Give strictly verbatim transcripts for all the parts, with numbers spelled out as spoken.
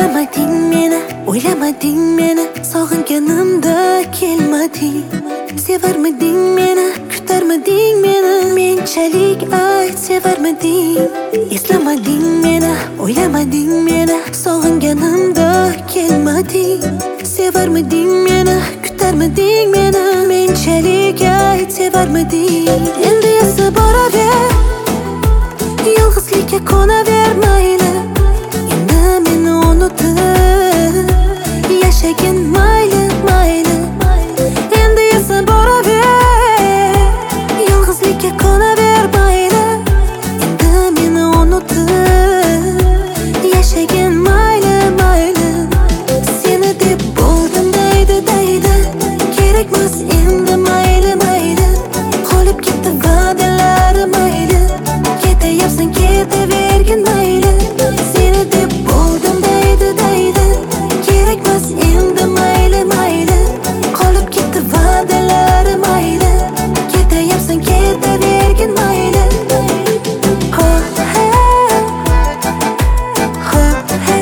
Eslamading meni, o'ylamading meni, sog'inganimda kelmading. Sevarmiding meni, kutarmiding meni, menchalik ayt sevarmiding. Eslamading meni, o'ylamading meni, sog'inganimda kelmading. Sevarmiding meni, kutarmiding meni, menchalik ayt sevarmiding. Endi esa boraver, yolg'izlikka qo'naver mayli. Endi meni unutib yashagin mayli, mayli. Endi esa boraver, yolg'izlikka qo'naver mayli. Endi meni unutib yashagin mayli, mayli. Seni deb bo'ldim deydi, deydi, kerakmas endi mayli, mayli. Qolib ketdi va'dalari mayli, ketayapsan ketavergin mayli. Seni deb bo'ldim deydi, deydi, kerakmas endi mayli, mayli. Qolib ketdi va'dalari mayli, ketayapsan ketavergin mayli. Ho he, ho he,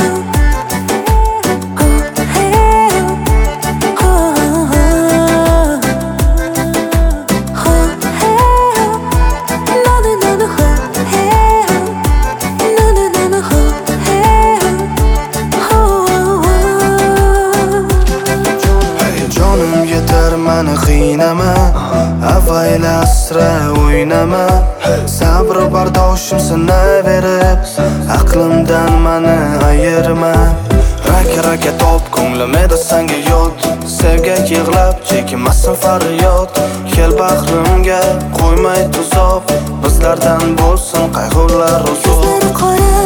ho he, ho ho he, na na na na ho he, na na na na ho he, ho. Hey jonim yetar meni qiynama, avayla asra o'ynama. Sabr bardoshim sinaverib, aqlimdan meni ayirma. Raka raka top ko'nglim edi senga yot, sevgak yig'lab chekmasin faryod. Kel bag'rimga qo'ymay tuzoq, bizlardan bo'lsin qayg'ular uzoq. Ko'zlari qora